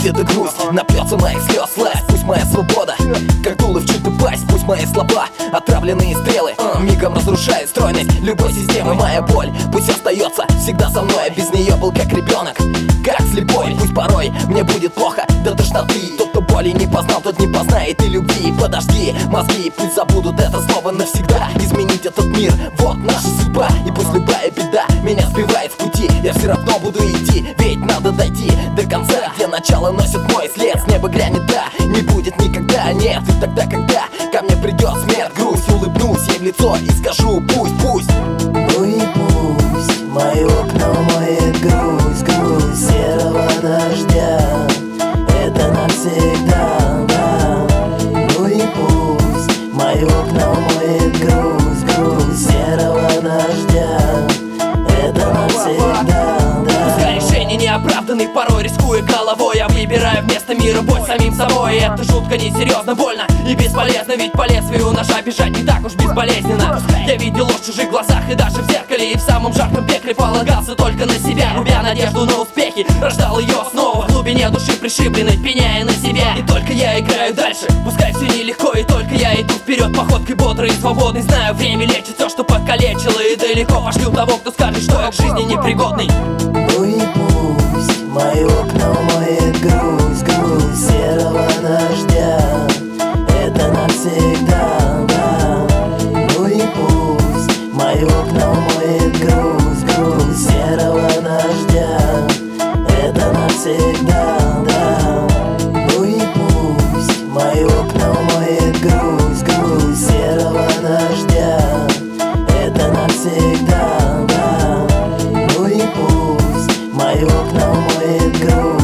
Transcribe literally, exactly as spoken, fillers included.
обида, грусть, напьется моих слез сласть. Пусть моя свобода, как дуло в чью-то пасть. Пусть мои слова, отравленные стрелы, uh, мигом разрушают стройность любой системы. Моя боль пусть остается всегда со мной. Без нее был как ребенок, как слепой. Пусть порой мне будет плохо до тошноты. Тот, кто боли не познал, тот не познает и любви. Подожди, мозги пусть забудут это слово навсегда. Изменить этот мир, вот наша судьба. И пусть любая беда меня сбивает в пути, я все равно буду идти, ведь надо дойти до конца, где начало носит мой след. С неба грянет, да, не будет никогда, нет. И тогда, когда ко мне придет смерть, грусть, улыбнусь ей в лицо и скажу: пусть, пусть. Ну и пусть мои окна умоет грусть, грусть серого дождя. Это навсегда, да. Ну и пусть мои окна умоет грусть, грусть серого дождя. Это навсегда, да. Пускай решение неоправданный, порой рискуя головой, я выбираю вместо мира бой самим собой. И это жутко, несерьезно, больно и бесполезно, ведь по лезвию ножа бежать не так уж безболезненно. Я видел ложь в чужих глазах и даже в зеркале, и в самом жарком пекле полагался только на себя, губя надежду на успехи, рождал ее снова в глубине души пришибленной, пеняя на себя. И только я играю дальше, пускай все нелегко, и только я иду вперед походкой бодрой и свободной. Знаю, время лечит все, что покалечило, и далеко пошлю того, кто скажет, что я к жизни непригодный. Ну и пусть мои окна умоет грусть, грусть серого дождя. Это навсегда, да. Ну и пусть мои окна умоет грусть, грусть серого дождя. Это навсегда, да. Ну и пусть мои окна умоет грусть, грусть серого дождя. Это навсегда, да. Ну и пусть мои окна умоет грусть.